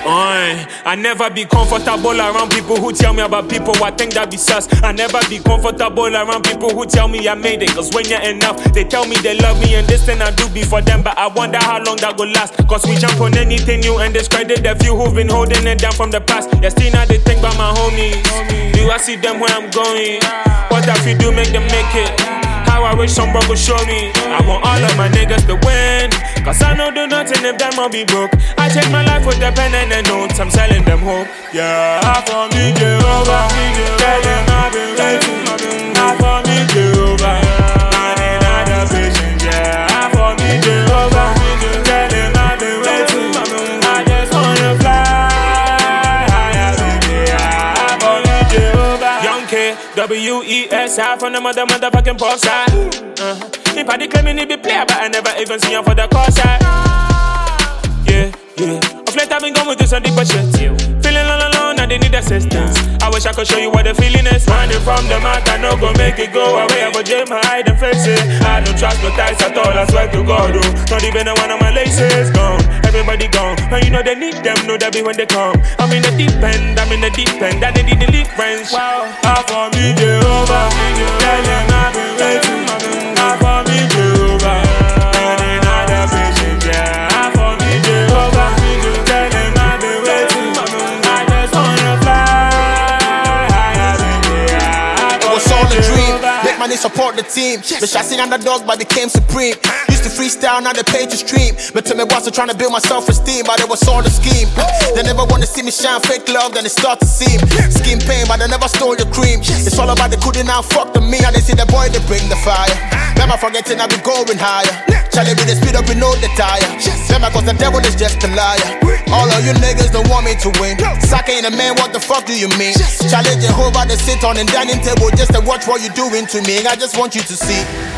I never be comfortable around people who tell me about people I think that be sus. I never be comfortable around people who tell me I made it. Cause when you're enough, they tell me they love me and this thing I do be for them. But I wonder how long that go last. Cause we jump on anything new and discredit the few who've been holding it down from the past. Yeah, still now they think about my homies. Do I see them where I'm going? What if you do make them make it? How I wish some bro would show me. I want all of my niggas to win. Cause I know do nothing if them all be broke. I take my life with the pen and the notes. I'm selling them hope. Yeah, for me Jehovah. Tell them I've been waiting. For me Jehovah. Running out of patience. Yeah, for me Jehovah. Tell them I've been waiting. I just wanna fly higher than the air. For me Jehovah. Young K, W-E-S-I from the motherfucking post side. He probably claiming he be player, but I never even see him for the call side. Yeah. Of late I've been going with this on deeper shit. Feeling all alone, I they need assistance. I wish I could show you what the feeling is. Running from the mouth, I know gon' make it go away. I go jail my hide and face it. I don't trust no ties at all, I swear to God, oh. Not even one of my laces gone. Everybody gone, and you know they need them, know that be when they come. I'm in the deep end, I they need the lead friends. Wow, for me Jehovah. Tell them I've been waiting. For me Jehovah. Running out of patience, yeah. For me Jehovah. Tell them I've been waiting. I just wanna fly higher than the air. It was all a dream. Make money support the team. The chasing underdogs but became supreme. Used to freestyle, now they pay to stream. But to me was trying to build my self-esteem, but it was all the scheme. They never want to see me shine, fake love, then it start to seem. Skin pain, but they never stole your cream. It's all about the couldn't now fuck the me. Now they see the boy, they bring the fire. Never forgetting I be going higher. Charlie with the speed up, we know the tire. Never cause the devil is just a liar. All of you niggas don't want me to win. Saka ain't a man, what the fuck do you mean? Charlie Jehovah, they sit on the dining table just to watch what you doing to me. I just want you to see.